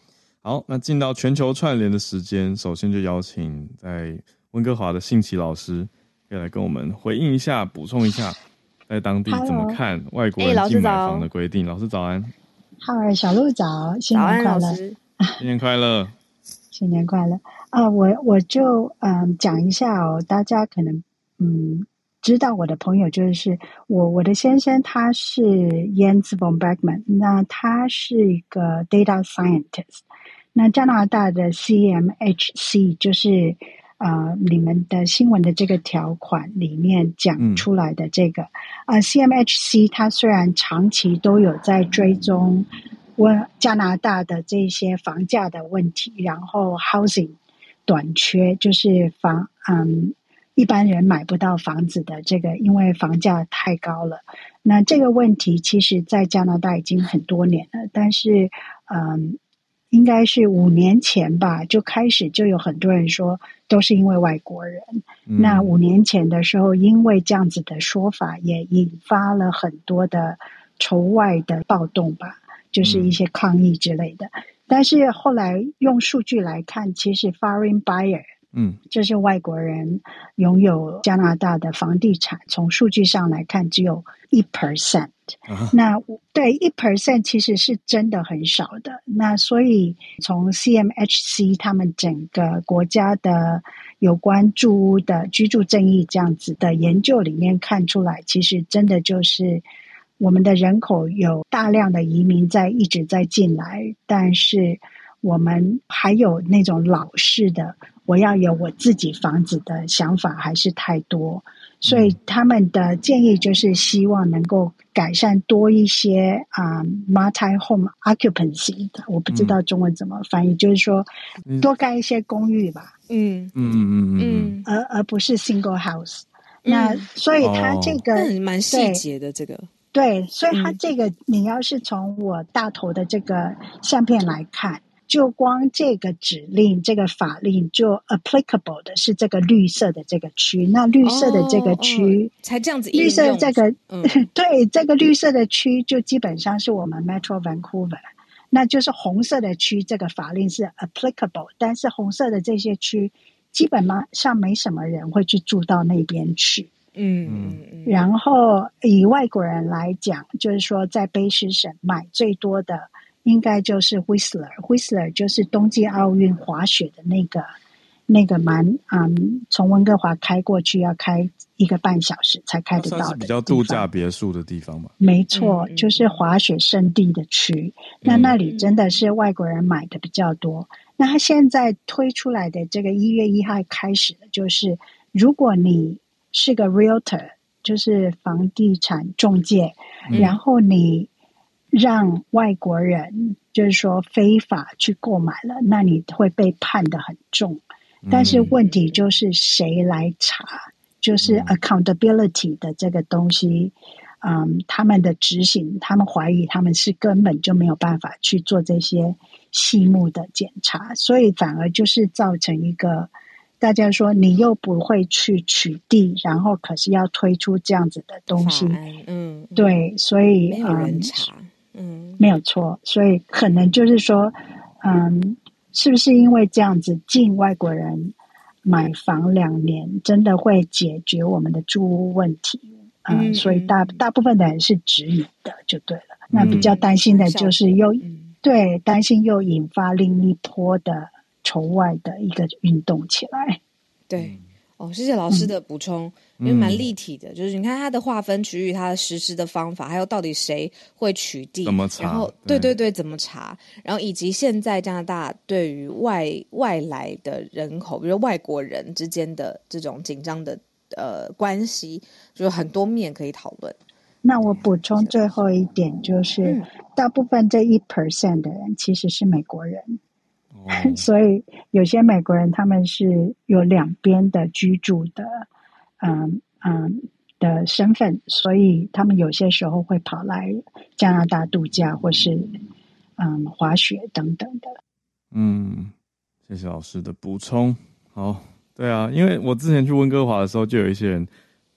好，那进到全球串联的时间，首先就邀请在温哥华的信奇老师，可以来跟我们回应一下，补充一下，在当地怎么看外国人进买房的规定。老师早安。
嗨，小鹿早，新年快乐！
新年快乐！
新年快乐啊！我我就嗯讲一下哦，大家可能嗯知道我的朋友就是我我的先生他是 Jens von Bergman， 那他是一个 data scientist， 那加拿大的 C M H C 就是呃你们的新闻的这个条款里面讲出来的这个啊、嗯呃、C M H C 它虽然长期都有在追踪问加拿大的这些房价的问题，然后 housing 短缺，就是房嗯一般人买不到房子的这个，因为房价太高了。那这个问题其实在加拿大已经很多年了，但是嗯应该是五年前吧，就开始就有很多人说都是因为外国人。嗯、那五年前的时候，因为这样子的说法，也引发了很多的仇外的暴动吧。就是一些抗议之类的，嗯、但是后来用数据来看，其实 foreign buyer， 嗯，就是外国人拥有加拿大的房地产，从数据上来看只有一 percent，啊、那对一 percent 其实是真的很少的。那所以从 C M H C 他们整个国家的有关住屋的居住正义这样子的研究里面看出来，其实真的就是我们的人口有大量的移民在一直在进来，但是我们还有那种老式的我要有我自己房子的想法还是太多，所以他们的建议就是希望能够改善多一些啊、um, multi home occupancy 的，我不知道中文怎么翻译，嗯、就是说多盖一些公寓吧，嗯嗯嗯嗯，而而不是 single house。那所以他这个
蛮细节的这个。
对，所以它这个、嗯、你要是从我大头的这个相片来看，就光这个指令这个法令就 applicable 的是这个绿色的这个区，那绿色的这个区、
哦哦、才这样子应用，
绿色的这个、嗯、对，这个绿色的区就基本上是我们 Metro Vancouver， 那就是红色的区这个法令是 applicable， 但是红色的这些区基本上没什么人会去住到那边去。嗯嗯，然后以外国人来讲，就是说在卑诗省买最多的应该就是 Whistler，Whistler 就是冬季奥运滑雪的那个那个蛮嗯，从温哥华开过去要开一个半小时才开得到的地方，算
是比较度假别墅的地方嘛。
没错，嗯、就是滑雪胜地的区、嗯，那那里真的是外国人买的比较多。嗯、那他现在推出来的这个一月一号开始的就是如果你是个 realtor， 就是房地产中介、嗯、然后你让外国人就是说非法去购买了，那你会被判得很重、嗯、但是问题就是谁来查，就是 accountability 的这个东西、嗯、他们的执行，他们怀疑他们是根本就没有办法去做这些细目的检查，所以反而就是造成一个大家说你又不会去取缔，然后可是要推出这样子的东西，嗯，对，所以
没有人查，嗯，
没有错，所以可能就是说，嗯，是不是因为这样子禁外国人买房两年，真的会解决我们的住屋问题？嗯，嗯所以大大部分的人是质疑的，就对了。嗯、那比较担心的就是又、嗯、对担心又引发另一波的仇外的一个运动起来。
对哦，谢谢老师的补充、嗯、因为蛮立体的、嗯、就是你看它的划分区域，它的实施的方法，还有到底谁会取缔，
怎么查，
然后对对对怎么查，然后以及现在加拿大对于外外来的人口，比如外国人之间的这种紧张的呃关系，就有很多面可以讨论。
那我补充最后一点就是、嗯、大部分这一 percent 的人其实是美国人、哦、所以有些美国人他们是有两边的居住的嗯嗯的身份，所以他们有些时候会跑来加拿大度假或是嗯滑雪等等的。
嗯，谢谢老师的补充。好，对啊，因为我之前去温哥华的时候就有一些人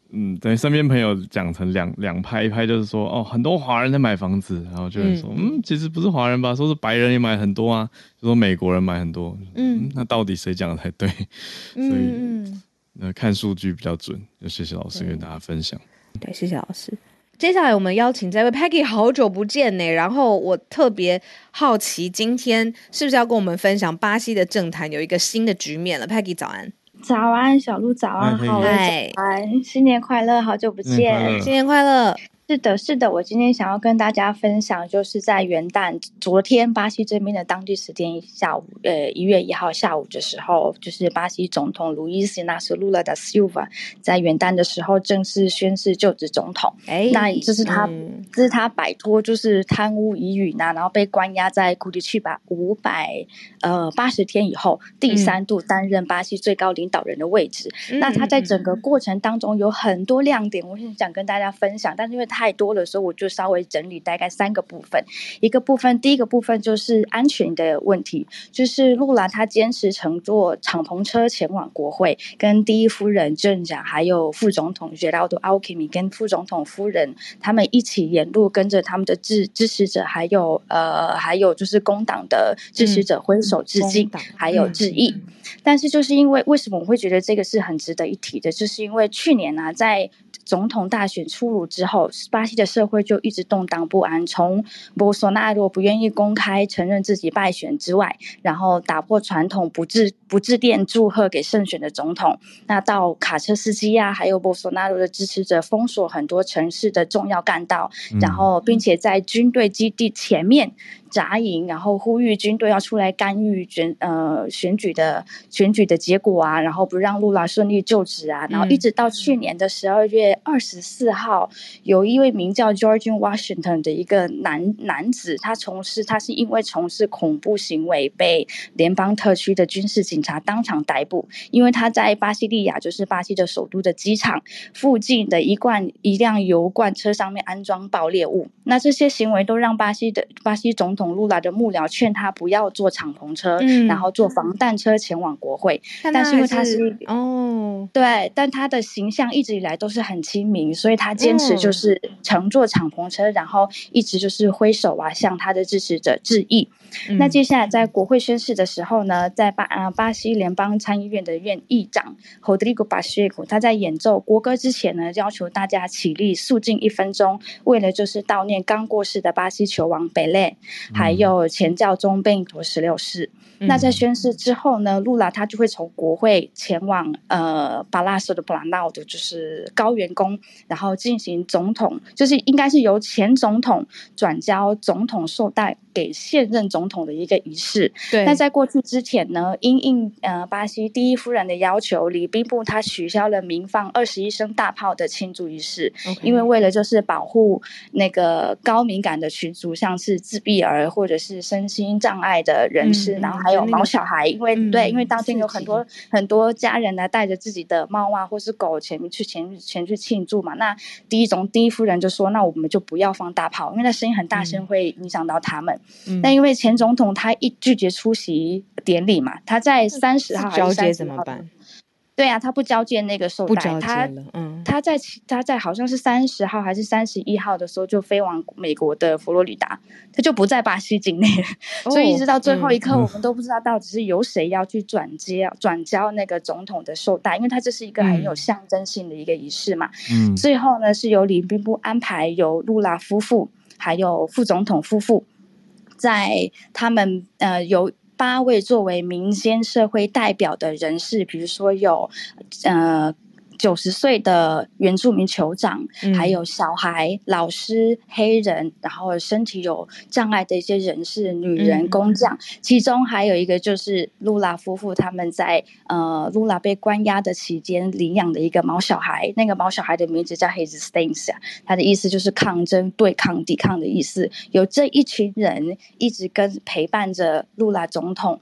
嗯，对，身边朋友讲成两两派，一派就是说，哦，很多华人在买房子，然后就会说，嗯, 嗯，其实不是华人吧，说是白人也买很多啊，就说美国人买很多，嗯，嗯那到底谁讲的才对？嗯、所以，呃，看数据比较准。就谢谢老师跟大家分享。
对，谢谢老师。接下来我们邀请这位 Peggy， 好久不见呢。然后我特别好奇，今天是不是要跟我们分享巴西的政坛有一个新的局面了 ？Peggy 早安。
早安，小鹿早安，好，早安，新年快乐，好久不见，
新年快乐。
是的，是的，我今天想要跟大家分享，就是在元旦昨天巴西这边的当地时间下午，呃，一月一号下午的时候，就是巴西总统路易斯·纳斯路拉达西乌瓦在元旦的时候正式宣誓就职总统。哎，那这是他，嗯、这是他摆脱就是贪污疑云啊，然后被关押在古迪去吧五百呃八十天以后，第三度担任巴西最高领导人的位置。嗯、那他在整个过程当中有很多亮点，我很想跟大家分享，但是因为太多的时候，我就稍微整理大概三个部分。一个部分，第一个部分就是安全的问题，就是路拉他坚持乘坐敞篷车前往国会，跟第一夫人镇长还有副总统 Geraldo Alckmin 跟副总统夫人他们一起沿路跟着他们的支支持者，还有呃还有就是工党的支持者挥手致敬，嗯、还有致意。嗯、但是就是因为为什么我会觉得这个是很值得一提的，就是因为去年啊在总统大选出炉之后，巴西的社会就一直动荡不安，从博索纳罗不愿意公开承认自己败选之外，然后打破传统不致不致电祝贺给胜选的总统，那到卡车司机啊还有博索纳罗的支持者封锁很多城市的重要干道，嗯、然后并且在军队基地前面扎营，然后呼吁军队要出来干预选呃选举的选举的结果啊，然后不让路拉顺利就职啊，然后一直到去年的十二月二十四号，有一位名叫 George Washington 的一个男男子，他从事他是因为从事恐怖行为被联邦特区的军事警察当场逮捕，因为他在巴西利亚，就是巴西的首都的机场附近的一罐一辆油罐车上面安装爆裂物。那这些行为都让巴西的巴西总统路拉的幕僚劝他不要坐敞篷车，嗯、然后坐防弹车前往国会。但是因为他是哦，对，但他的形象一直以来都是很亲民，所以他坚持就是乘坐敞篷车，然后一直就是挥手啊，向他的支持者致意。嗯、那接下来在国会宣誓的时候呢，在巴啊巴西联邦参议院的院议长 Rodrigo Pacheco， 他在演奏国歌之前呢，要求大家起立肃静一分钟，为了就是悼念刚过世的巴西球王贝勒，还有前教宗贝尼托十六世。嗯、那在宣誓之后呢，路拉他就会从国会前往呃巴拉索的布兰纳的就是高原宫，然后进行总统，就是应该是由前总统转交总统绶带给现任总统的一个仪式。对。那在过去之前呢，因应呃巴西第一夫人的要求，礼宾部他取消了鸣放二十一声大炮的庆祝仪式， okay. 因为为了就是保护那个高敏感的群组，像是自闭儿或者是身心障碍的人士，嗯、然后还有毛小孩，因为、嗯、对，因为当天有很多很多家人呢带着自己的猫啊或是狗前面去前前去庆祝嘛。那第一种第一夫人就说，那我们就不要放大炮，因为那声音很大声会影响到他们。嗯、但因为前总统他一拒绝出席典礼嘛，他在三十号还是三十号怎么办？对啊，他不交接那个绶带，他嗯，他在他在好像是三十号还是三十一号的时候就飞往美国的佛罗里达，他就不在巴西境内了。哦、所以一直到最后一刻，嗯、我们都不知道到底是由谁要去转接转交那个总统的绶带，因为他这是一个很有象征性的一个仪式嘛。嗯，最后呢是由礼宾部安排由路拉夫妇还有副总统夫妇，在他们呃有。八位作为民间社会代表的人士，比如说有呃九十岁的原住民酋长、嗯、还有小孩、老师、黑人，然后身体有障碍的一些人士、女人、工匠、嗯、其中还有一个就是路拉夫妇他们在呃路拉被关押的期间领养的一个毛小孩，那个毛小孩的名字叫 Resistência， 他的意思就是抗争、对抗、抵抗的意思。有这一群人一直跟陪伴着路拉总统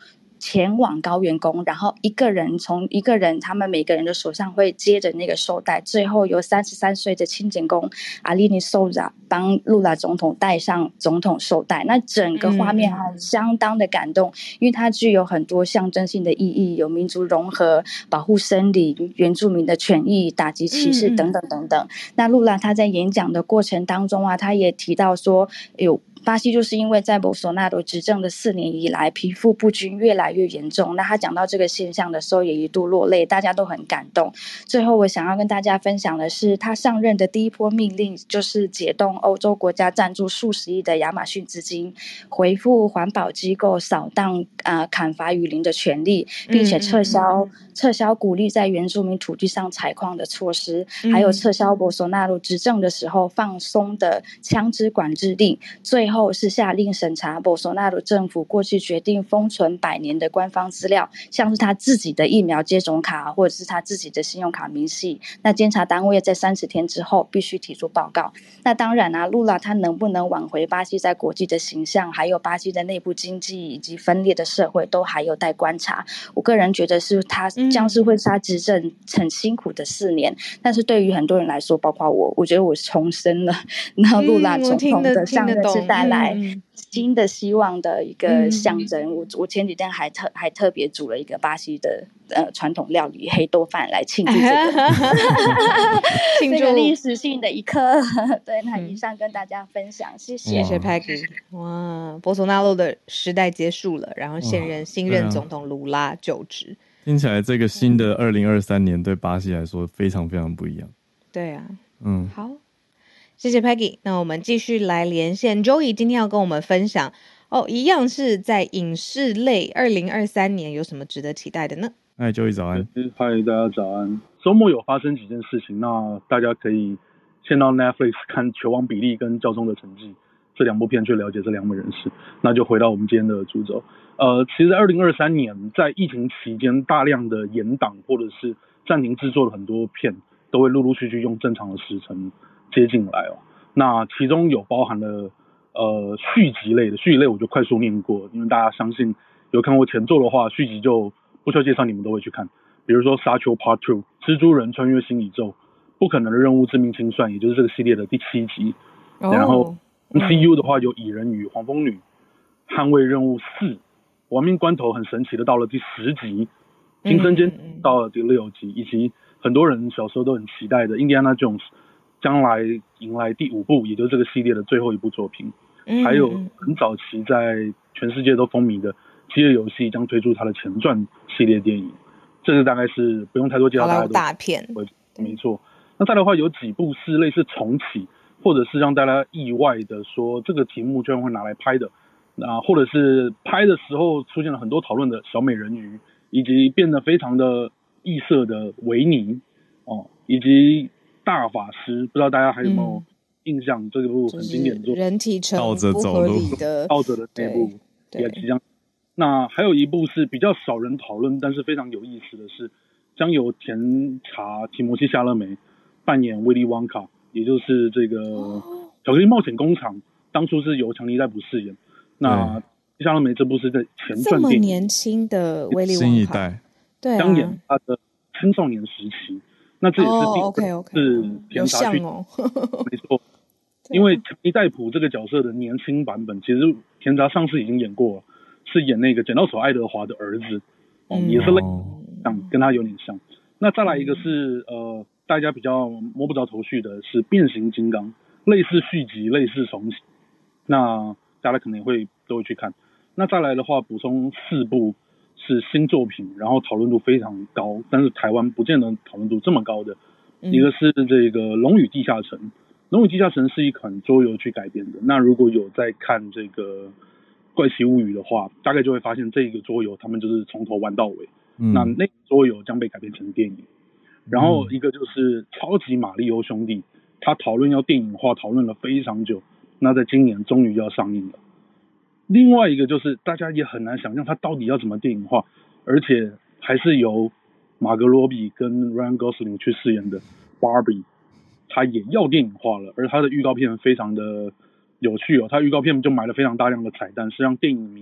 前往高原宫，然后一个人从一个人他们每个人的手上会接着那个绶带，最后由三十三岁的清检工阿利尼索扎帮露拉总统戴上总统绶带。那整个画面还相当的感动，因为它具有很多象征性的意义，有民族融合、保护森林、原住民的权益、打击歧视等等等等。那露拉她在演讲的过程当中啊，她也提到说，有巴西就是因为在博索纳罗执政的四年以来，贫富不均越来越严重。那他讲到这个现象的时候，也一度落泪，大家都很感动。最后，我想要跟大家分享的是，他上任的第一波命令就是解冻欧洲国家赞助数十亿的亚马逊资金，回复环保机构扫荡、呃、砍伐雨林的权利，并且撤销、嗯、撤销鼓励在原住民土地上采矿的措施，还有撤销博索纳罗执政的时候放松的枪支管制令。最后是下令审查博索纳罗政府过去决定封存百年的官方资料，像是他自己的疫苗接种卡或者是他自己的信用卡明细。那监察单位在三十天之后必须提出报告。那当然啊，露拉他能不能挽回巴西在国际的形象，还有巴西的内部经济以及分裂的社会，都还有待观察。我个人觉得是他将是会是他执政很辛苦的四年、嗯、但是对于很多人来说，包括我，我觉得我重生了。然后露拉总统的上任是带来新的希望的一个象征、嗯、我, 我前几天还特还特别煮了一个巴西的呃传统料理黑豆饭来庆祝这个庆祝这个历史性的一刻。对，那以上跟大家分享，谢谢
谢谢 Peggy。 哇，博索纳罗的时代结束了，然后现任新任总统卢拉就职、啊、
听起来这个新的二零二三年对巴西来说非常非常不一样。
对啊，嗯，好，谢谢 Peggy。 那我们继续来连线 Joey， 今天要跟我们分享哦，一样是在影视类二零二三年有什么值得期待的呢？
嗨 Joey 早安。
嗨，大家早安。周末有发生几件事情，那大家可以先到 Netflix 看《球王比利》跟《教宗的成绩》这两部片去了解这两位人士。那就回到我们今天的主轴。呃，其实在二零二三年在疫情期间，大量的延档或者是暂停制作的很多片都会陆陆续续用正常的时程接进来哦。那其中有包含了呃续集类的，续集类我就快速念过，因为大家相信有看过前作的话，续集就不需要介绍，你们都会去看。比如说沙丘 Part 二 蜘蛛人穿越新宇宙，不可能的任务致命清算，也就是这个系列的第七集、oh, 然后 M C U 的话有蚁人与黄蜂女、捍卫任务四、亡命关头很神奇的到了第十集，惊声尖到了第六集，以及很多人小时候都很期待的印第安纳 Jones 将来迎来第五部，也就是这个系列的最后一部作品。还有很早期在全世界都风靡的饥饿游戏将推出它的前传系列电影，这个大概是不用太多介绍，大家都
大片。
没错。那再来的话有几部是类似重启，或者是让大家意外的说这个题目居然会拿来拍的，那或者是拍的时候出现了很多讨论的小美人鱼，以及变得非常的异色的维尼哦，以及大法师，不知道大家还有没有印象、嗯、这部很经典的作品，
人体成不合理的
倒着的那部也即将。那还有一部是比较少人讨论但是非常有意思的是，将由甜茶提摩西夏勒梅扮演威利旺卡，也就是这个巧克力冒险工厂，当初是由强尼戴普饰演。那夏勒梅这部是在前传电影，
这么年轻的威利旺卡，
新一代，
对啊，
将演他的青少年时期。那这也是第、
oh, okay, okay.
是甜茶去、
哦、
没错，因为强尼戴普这个角色的年轻版本，其实甜茶上次已经演过了，是演那个剪刀手爱德华的儿子，嗯、也是类像跟他有点像。那再来一个是呃，大家比较摸不着头绪的是变形金刚，类似续集，类似重启，那大家可能也会都会去看。那再来的话，补充四部是新作品，然后讨论度非常高，但是台湾不见得讨论度这么高的。一个是这个《龙与地下城》，《龙与地下城》是一款桌游去改编的。那如果有在看这个《怪奇物语》的话，大概就会发现这个桌游他们就是从头玩到尾。嗯、那那个桌游将被改编成电影。然后一个就是《超级马里奥兄弟》，他讨论要电影化，讨论了非常久，那在今年终于要上映了。另外一个就是大家也很难想象他到底要怎么电影化，而且还是由马格罗比跟 Ryan Gosling 去饰演的 Barbie， 他也要电影化了，而他的预告片非常的有趣哦，他预告片就埋了非常大量的彩蛋，是让电影迷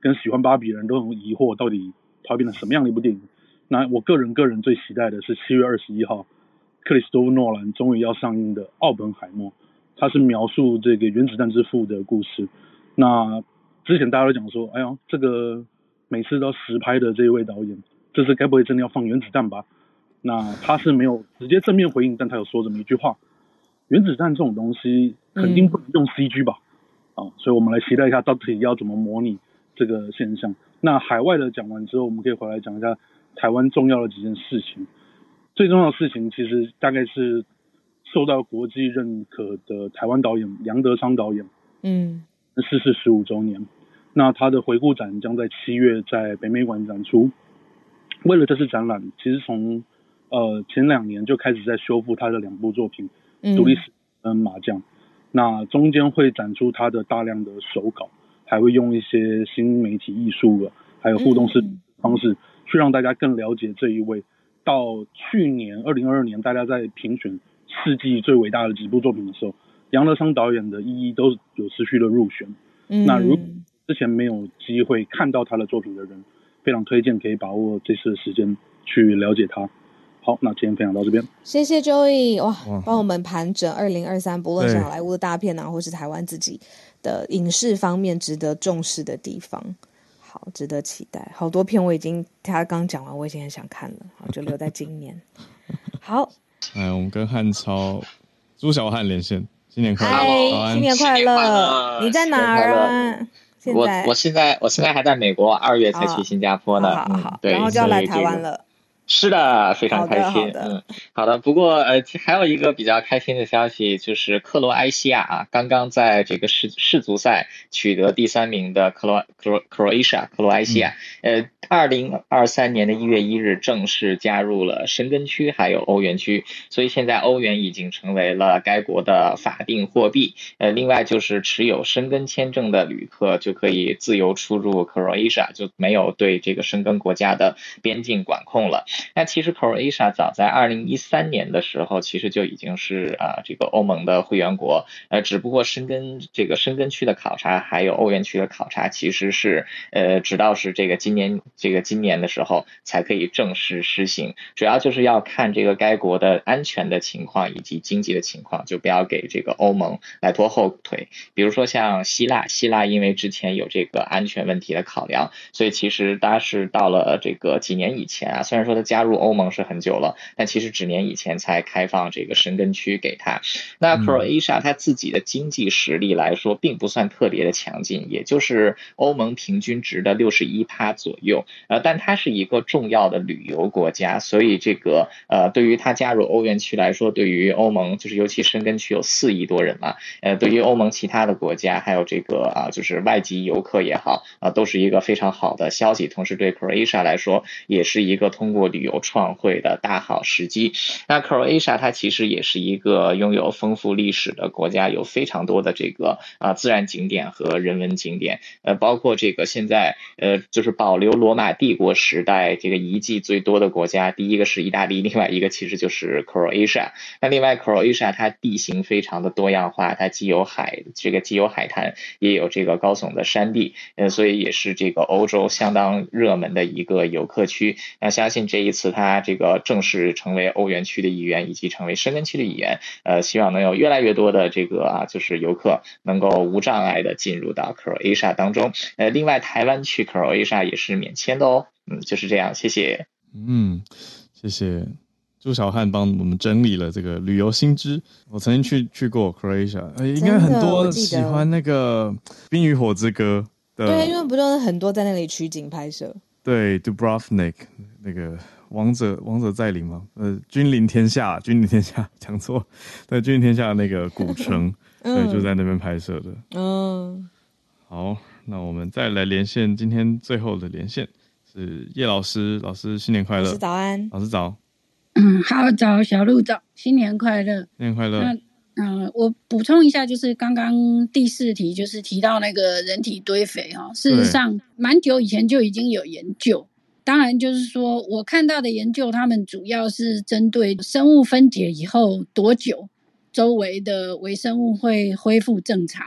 跟喜欢芭比的人都很疑惑，到底它会变成什么样的一部电影。那我个人个人最期待的是七月二十一号，克里斯多夫诺兰终于要上映的《奥本海默》，它是描述这个原子弹之父的故事。那之前大家都讲说，哎呀，这个每次都实拍的这一位导演，这次该不会真的要放原子弹吧？那他是没有直接正面回应，但他有说这么一句话：原子弹这种东西肯定不能用 C G 吧？嗯、啊，所以我们来期待一下到底要怎么模拟这个现象。那海外的讲完之后，我们可以回来讲一下台湾重要的几件事情。最重要的事情其实大概是受到国际认可的台湾导演杨德昌导演，嗯，逝世十五周年。那他的回顾展将在七月在北美馆展出。为了这次展览，其实从呃前两年就开始在修复他的两部作品，嗯，独立史跟麻将。那中间会展出他的大量的手稿，还会用一些新媒体艺术还有互动式方式，去让大家更了解这一位。到去年二零二二年，大家在评选世纪最伟大的几部作品的时候，杨德昌导演的一一都有持续的入选。嗯，那如果之前没有机会看到他的作品的人，非常推荐可以把握这次的时间去了解他。好，那今天分享到这边，
谢谢 Joey， 哇，帮我们盘整二零二三，不论是好莱坞的大片啊，或是台湾自己的影视方面值得重视的地方，好，值得期待。好多片我已经他刚讲完，我已经很想看了，好，就留在今年。好，
来，我们跟汉超、朱小汉连线，新年快乐！
嗨，新年快乐！你在哪儿啊？现在
我我现在我现在还在美国，二月才去新加坡呢。
好好好，
嗯、对，
然后就要来台湾了。
是的，非常开心。
好的，好的
嗯，好的。不过呃，还有一个比较开心的消息，就是克罗埃西亚啊，刚刚在这个世世足赛取得第三名的克罗克罗克罗埃西亚克罗埃西亚，呃，二零二三年的一月一日正式加入了申根区还有欧元区，所以现在欧元已经成为了该国的法定货币。呃，另外就是持有申根签证的旅客就可以自由出入克罗埃西亚，就没有对这个申根国家的边境管控了。那其实 Croatia 早在二零一三年的时候，其实就已经是啊这个欧盟的会员国，呃，只不过申根这个申根区的考察还有欧元区的考察，其实是呃直到是这个今年这个今年的时候才可以正式施行，主要就是要看这个该国的安全的情况以及经济的情况，就不要给这个欧盟来拖后腿。比如说像希腊，希腊因为之前有这个安全问题的考量，所以其实它是到了这个几年以前啊，虽然说它加入欧盟是很久了，但其实几年以前才开放这个申根区给它。那 Croatia 它自己的经济实力来说并不算特别的强劲，也就是欧盟平均值的 百分之六十一 左右，呃，但它是一个重要的旅游国家，所以这个呃，对于它加入欧元区来说，对于欧盟就是尤其申根区有四亿多人嘛，呃，对于欧盟其他的国家还有这个啊，就是外籍游客也好啊，都是一个非常好的消息。同时对 Croatia 来说，也是一个通过旅游创汇的大好时机。那 Croatia 它其实也是一个拥有丰富历史的国家，有非常多的这个啊自然景点和人文景点，呃，包括这个现在呃就是保留罗马帝国时代这个遗迹最多的国家，第一个是意大利，另外一个其实就是 Croatia。那另外 Croatia 它地形非常的多样化，它既有海这个既有海滩，也有这个高耸的山地，呃，所以也是这个欧洲相当热门的一个游客区。那相信这一次它这个正式成为欧元区的一员，以及成为申根区的一员，呃，希望能有越来越多的这个啊，就是游客能够无障碍的进入到 Croatia 当中。呃，另外台湾去 Croatia 也是免签的哦。嗯，就是这样，谢谢。
嗯，谢谢朱小汉帮我们整理了这个旅游新知。我曾经去去过 Croatia， 呃，应该很多喜欢那个《冰与火之歌》的。
对，因为不就是很多在那里取景拍摄。对
，Dubrovnik 那个王者王者再临嘛，呃，君临天下，君临天下讲错，对，君临天下那个古城，嗯、对，就在那边拍摄的。嗯，好，那我们再来连线，今天最后的连线是叶老师，老师新年快乐，
老师早安，
老师早，
嗯，好早，小鹿早，新年快乐，
新年快乐。那
嗯、呃，我补充一下，就是刚刚第四题就是提到那个人体堆肥哈，事实上蛮久以前就已经有研究。当然就是说我看到的研究，他们主要是针对生物分解以后多久周围的微生物会恢复正常。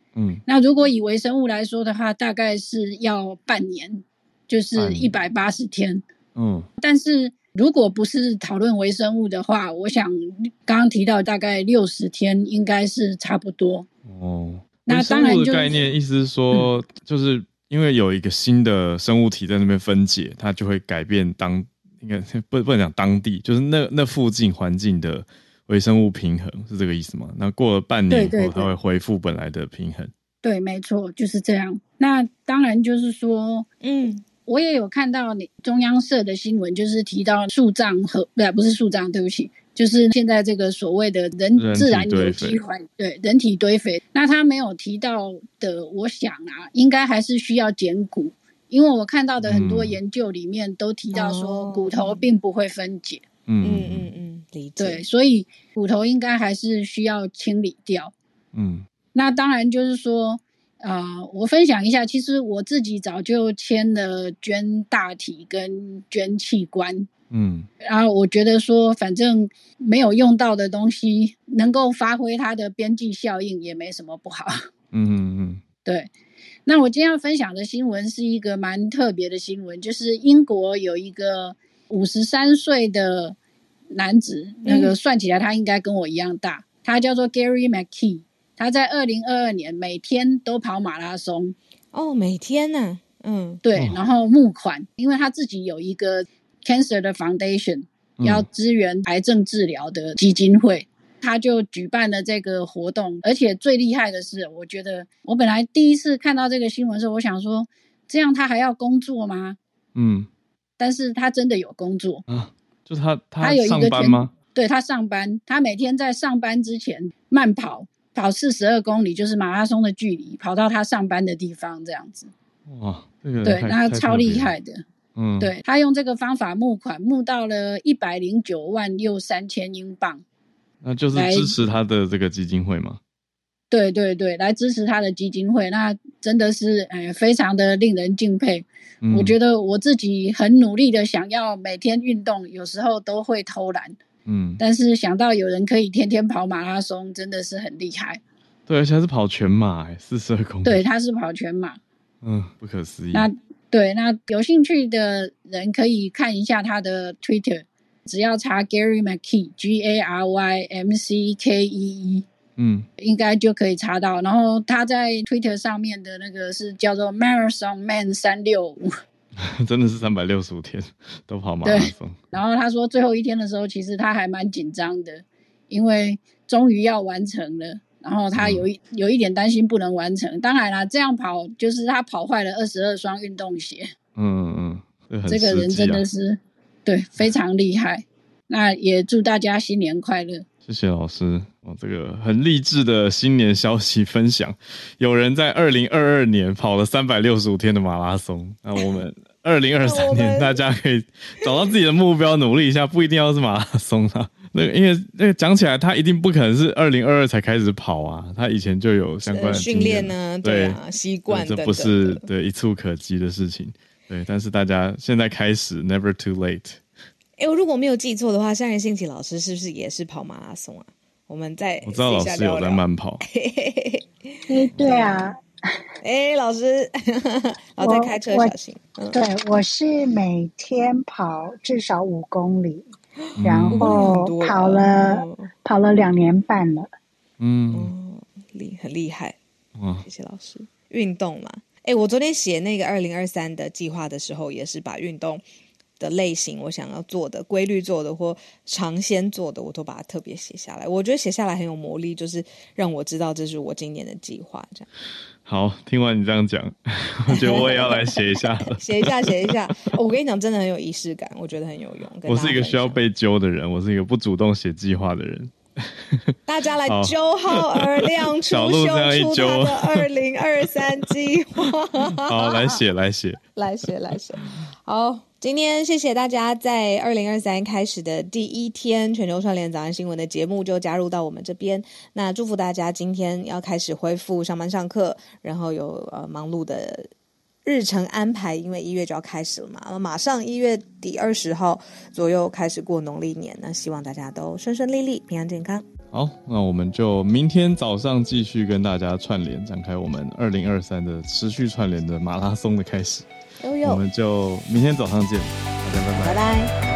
嗯，那如果以微生物来说的话，大概是要半年，就是一百八十天。嗯，但是如果不是讨论微生物的话，我想刚刚提到大概六十天应该是差不多。
哦，那当然、就是、的概念意思是说、嗯、就是因为有一个新的生物体在那边分解，它就会改变当应该不不能讲当地，就是那那附近环境的微生物平衡，是这个意思吗？那过了半年后，它会恢复本来的平衡。
对，没错，就是这样。那当然就是说，嗯，我也有看到你中央社的新闻，就是提到树葬和不不是树葬，对不起，就是现在这个所谓的人自然有机环，对，人体堆肥。那他没有提到的，我想啊，应该还是需要减骨，因为我看到的很多研究里面都提到说，骨头并不会分解。
嗯嗯嗯嗯，理解。
对，所以骨头应该还是需要清理掉。嗯。那当然就是说，呃，我分享一下，其实我自己早就签了捐大体跟捐器官，嗯，然后我觉得说，反正没有用到的东西，能够发挥它的边际效应也没什么不好。嗯嗯嗯，对。那我今天要分享的新闻是一个蛮特别的新闻，就是英国有一个五十三岁的男子，那个算起来他应该跟我一样大，他叫做 Gary McKee。他在二零二二年每天都跑马拉松
哦，每天呢、啊，嗯，
对，然后募款，因为他自己有一个 Cancer 的 Foundation，、嗯、要支援癌症治疗的基金会，他就举办了这个活动。而且最厉害的是，我觉得我本来第一次看到这个新闻的时候，我想说，这样他还要工作吗？嗯，但是他真的有工作
啊，就是他他上班吗？
对，他上班，他每天在上班之前慢跑。跑四十二公里，就是马拉松的距离，跑到他上班的地方，这样子。
哇，这个
对，那超厉害的。嗯，对，他用这个方法募款，募到了一百零九万又三千英镑。
那就是支持他的这个基金会吗？
对对对，来支持他的基金会，那真的是呃非常的令人敬佩。嗯、我觉得我自己很努力的想要每天运动，有时候都会偷懒。嗯，但是想到有人可以天天跑马拉松，真的是很厉害。
对，而且他是跑全马，四十二公里。
对，他是跑全马。
嗯，不可思议。
那对，那有兴趣的人可以看一下他的 Twitter， 只要查 Gary McKee G A R Y M C K E E， 嗯，应该就可以查到。然后他在 Twitter 上面的那个是叫做 Marathon Man 三六五。
真的是三百六十五天都跑马拉松。
然后他说最后一天的时候，其实他还蛮紧张的，因为终于要完成了，然后他有一、嗯、有一点担心不能完成。当然啦，这样跑就是他跑坏了二十二双运动鞋。
嗯嗯，这,
这个人真的是对非常厉害。那也祝大家新年快乐。
谢谢老师，哦，这个很励志的新年消息分享。有人在二零二二年跑了三百六十五天的马拉松，那我们二零二三年大家可以找到自己的目标，努力一下，不一定要是马拉松啊。那个因为那个讲起来，他一定不可能是二零二二才开始跑啊，他以前就有相关的
训练呢，对啊，习惯
等等的，这不是对一触可及的事情。对，但是大家现在开始 ，never too late。
哎，我如果没有记错的话，向日新奇老师是不是也是跑马拉松啊？我们在
我知道老师有在慢跑。
哎，对啊。
哎，老师，老在开车小心。
嗯、对，我是每天跑至少五公里，嗯、然后跑了、嗯、跑了两年半了。
嗯，厉、嗯、很厉害。哇，谢谢老师。运动嘛，哎，我昨天写那个二零二三的计划的时候，也是把运动的类型我想要做的规律做的或尝鲜做的我都把它特别写下来，我觉得写下来很有魔力，就是让我知道这是我今年的计划这样。
好，听完你这样讲我觉得我也要来写一下了
写一下写一下、哦、我跟你讲真的很有仪式感，我觉得很有用。
我是一个需要被揪的人，我是一出主动写计划的人
大家来揪好耳亮出秀出他的二零二三计划
好，来写来写
来写来写。好，今天谢谢大家在二零二三开始的第一天全球串联早安新闻的节目就加入到我们这边，那祝福大家今天要开始恢复上班上课，然后有呃忙碌的日程安排，因为一月就要开始了嘛，马上一月底二十号左右开始过农历年，那希望大家都顺顺利利平安健康。
好，那我们就明天早上继续跟大家串联，展开我们二零二三的持续串联的马拉松的开始。我们就明天早上见，大家拜拜。
拜拜。